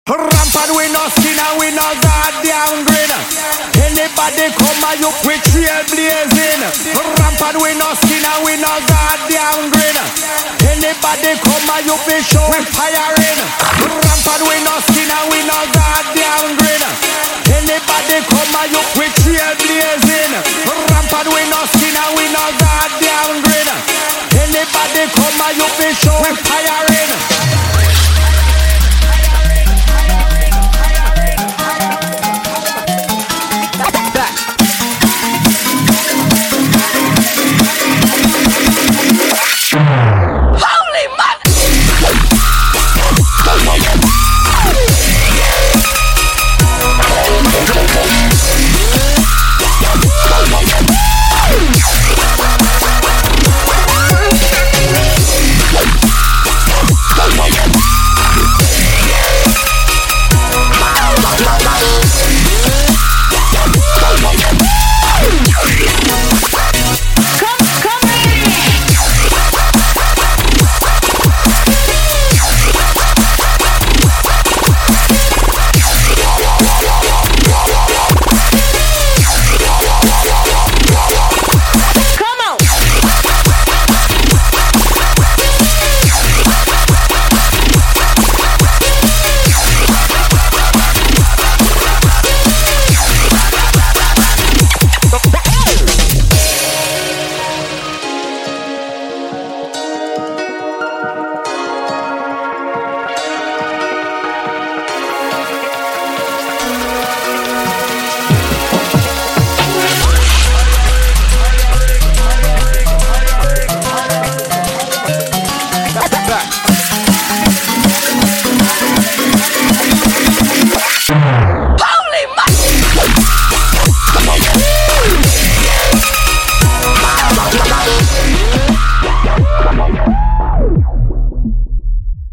Rampant we no skin and we no goddamn grin. Anybody come and you quick trailblazing. Rampant we no skin and we no goddamn grin. Anybody come and you be showing firing. Rampant we no skin and we no goddamn grin. Anybody come and you quick trailblazing. Rampant we no skin and we no goddamn grin. Anybody come and you be showing firing.